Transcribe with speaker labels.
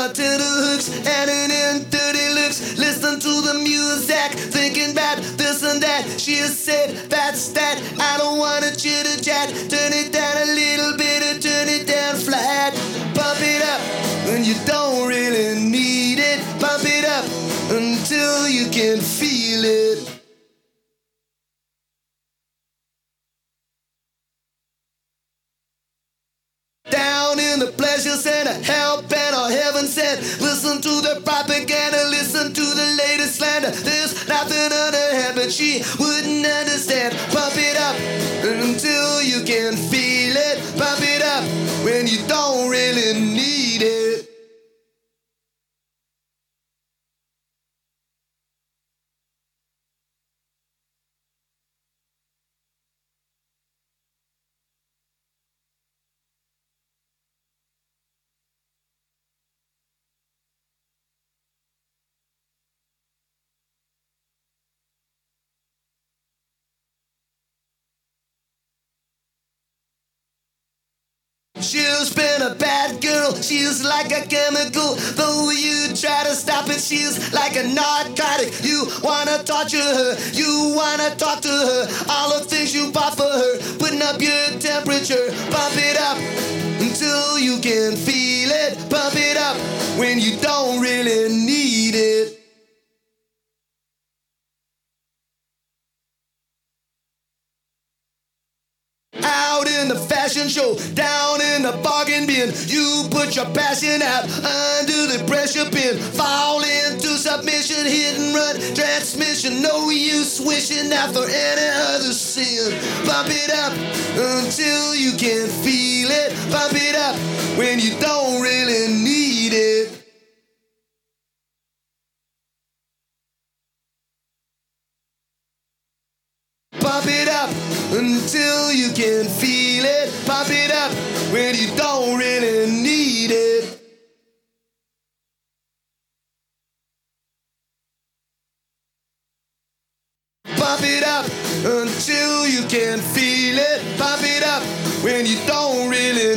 Speaker 1: tender hooks and an in dirty looks. Listen to the music, thinking about this and that. She said, that's that. I don't wanna chitter chat. Turn it down a little bit and turn it down flat. Pump it up when you don't really need it. Pump it up until you can feel it. Down in the pleasure center, hell bent or heaven sent. Listen to the propaganda, listen to the latest slander. There's nothing under heaven she wouldn't understand. Pump it up until you can feel it. Pump it up when you don't really need it. She's been a bad girl, she's like a chemical. Though you try to stop it, she's like a narcotic. You wanna torture her, you wanna talk to her. All the things you bought for her, putting up your temperature. Pump it up until you can feel it. Pump it up when you don't really need it. Out in the fashion show, down in the bargain bin, you put your passion out under the pressure pin. Fall into submission, hit and run, transmission. No use wishing out for any other sin. Pump it up until you can feel it. Pump it up when you don't really need it. Pump it up until you can feel it. Pump it up when you don't really need it. Pump it up until you can feel it. Pump it up when you don't really